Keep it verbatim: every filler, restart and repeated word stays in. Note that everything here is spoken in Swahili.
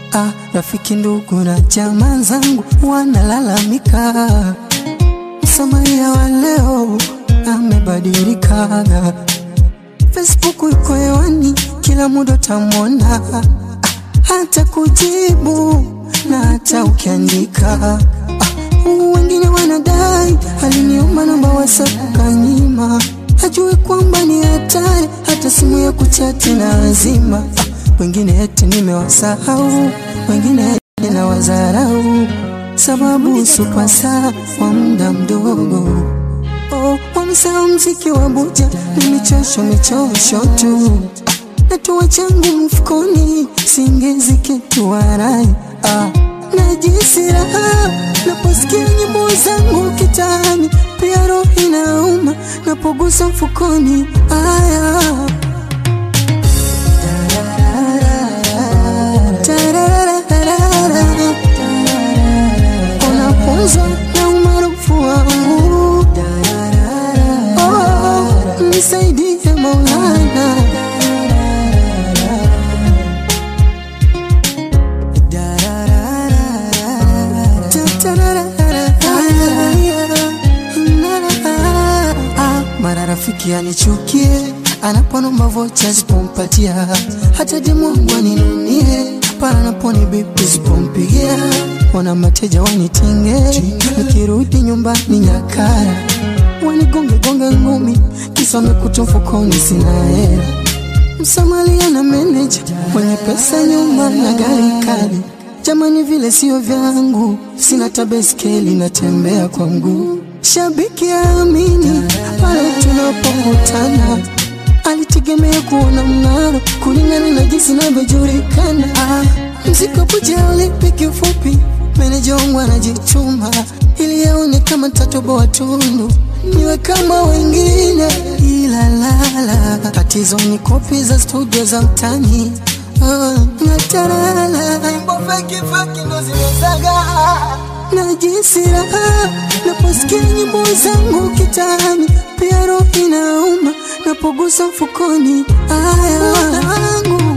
Ah, rafiki ndugu na jamaa zangu wanalalamika, Msamaria wa leo amebadilika. Facebook iko hewani, kila muda utamwona, ah, hata kujibu na hata ukiandika. Ah, wengine wanadai aliniomba namba WhatsApp kanyima, hajui kwamba ni hatari, hata simu ya kuchati na lazima. Ah, wengine eti nimewasahau, wengine eti na wazarau, sababu supasa kwa muda mdogo. Oh, wamesahau mziki wa buja ni michosho michosho tu. Na tuwa changu mfukoni, singezi kitu warai. Ah, najisi raha naposikia nyimbo zangu kitani, pia roho inauma napogusa mfukoni. Aya, unaponzwa na umaarufu wangu, oh, nisaidie Maulana. Mara rafiki anichukie, anaponomba vocha sipompatia, hata demu wangu aninunie, para naponi bibi sipompigia. Wana mateja wanitenge, nikirudi nyumbani nyakara, wanigonge gonge ngumi, kisome kutofukoni sina hela. Msamaria na manager, mwenye pesa nyumba na gari kali, jamani vile sio vyangu, sina tabeskeli natembea kwa mguu. Shabiki amini pale tunapokutana, alitegemea kuona mng'aro kulingana na jinsi ninavyojulikana. Ah, mziko buja ulipiki ufupi, meneja wangu anajituma ili yaone kama tatoboa tundu, niwe kama wengine. Ila lala, tatizo ni kopi za studio za mtani. Oh, natarala imbo feki feki ndo zimezaga, najisi raha naposikia nyimbo zangu kitani, pia roho inauma napogusa mfukoni. Aya, wangu